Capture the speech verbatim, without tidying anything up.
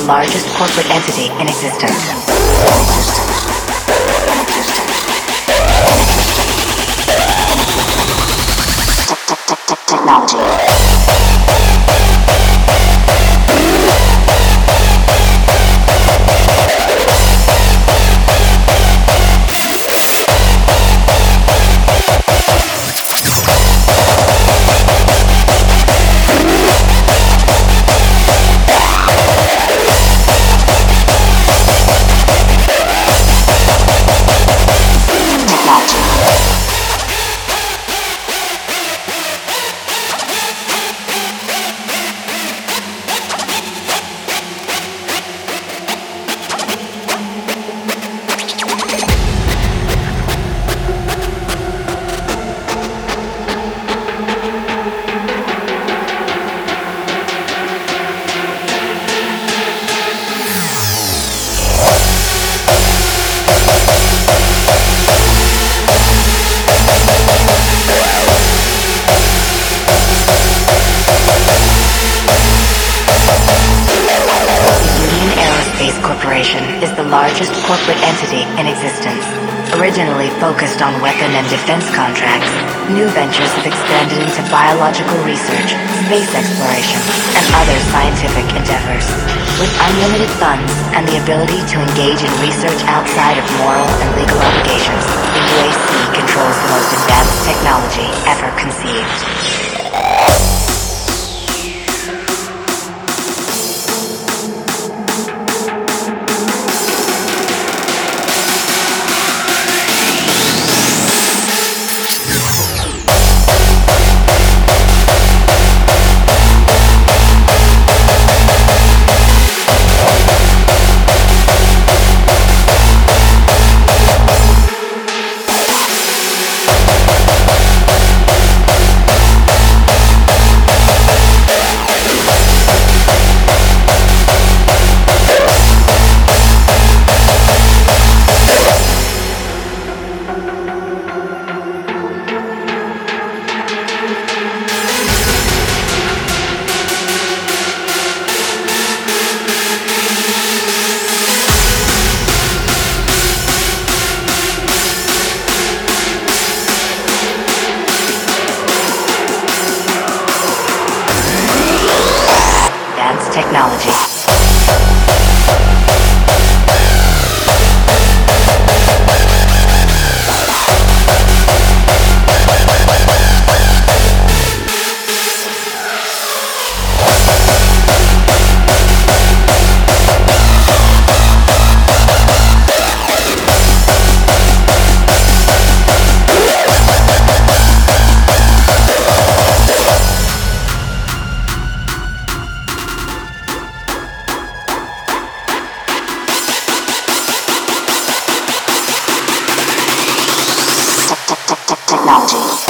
largest corporate entity in existence. Technology. Is the largest corporate entity in existence. Originally focused on weapon and defense contracts, new ventures have expanded into biological research, space exploration, and other scientific endeavors. With unlimited funds and the ability to engage in research outside of moral and legal obligations, the U A C controls the most advanced technology ever conceived. Technology. Technology.